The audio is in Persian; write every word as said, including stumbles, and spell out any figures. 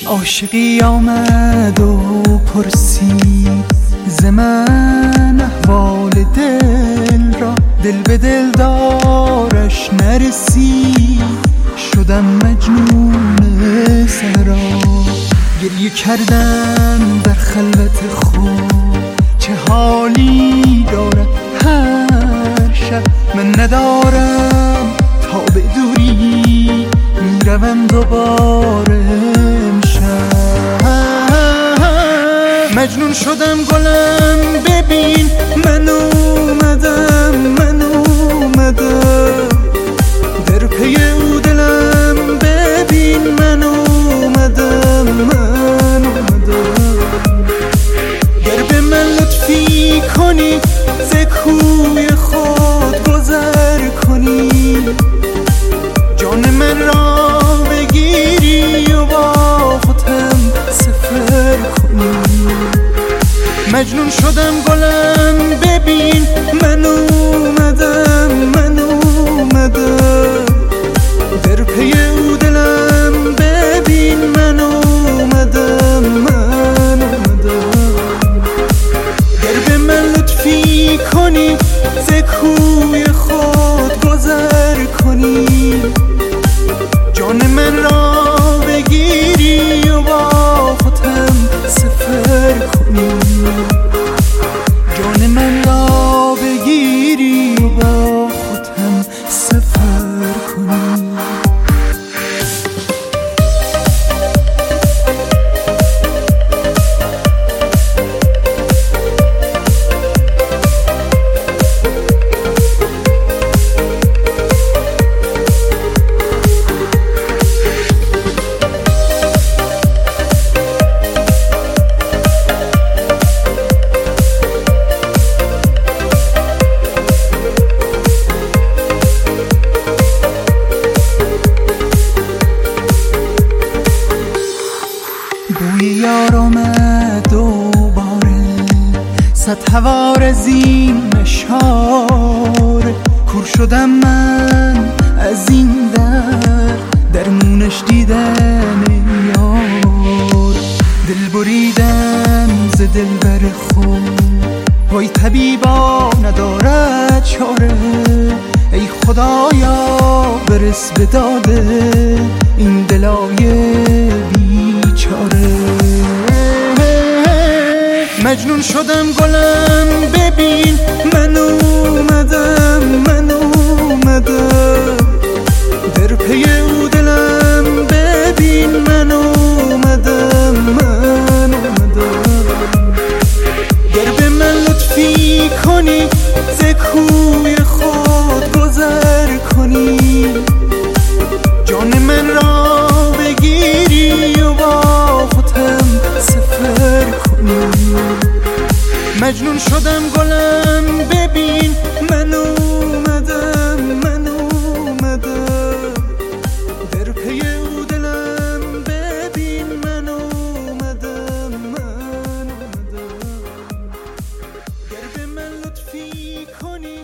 عاشقی آمد و پرسید ز من احوال دل را، دل به دل دارش نرسید، شدم مجنون صحرا. گریه کردم در خلوت خود، چه حالی دارد هر شب. من ندارم تا به دوری، میروم دوباره امشب. مجنون شدم گلم ببین، من اومدم من اومدم در پی او دلم ببین، من اومدم من اومدم. گر به من لطفی کنی، ز کوی خود گذر کنی، جان من را بگیری و با خودم سفر کنی. مجنون شدم گلم ببین، من اومدم من اومدم در پی او دلم ببین، من اومدم من اومدم. گر به من لطفی کنی، ز کوی خود گذر کنی، جان من را بگیری و با خودم سفر کنی. جان من را بگیری و با خودم سفر کنی. بوی یار آمد دوباره، صد هوار از این مشاره. کور شدم من از این در، درمونش دیدن یار. دل بریدم ز دلبر خود، وای طبیبا ندارد چاره. ای خدایا برس به داده این دلای بیچاره. مجنون شدم گلم ببین، من اومدم من اومدم در پی او دلم ببین، من اومدم من اومدم. گر به من لطفی کنی، ز کوی خود گذر کنی، جان من را بگیری و با خودم سفر کنی. مجنون شدم گلم ببین، من اومدم من اومدم در پی او دلم ببین، من اومدم من اومدم. گر به من لطفی کنی،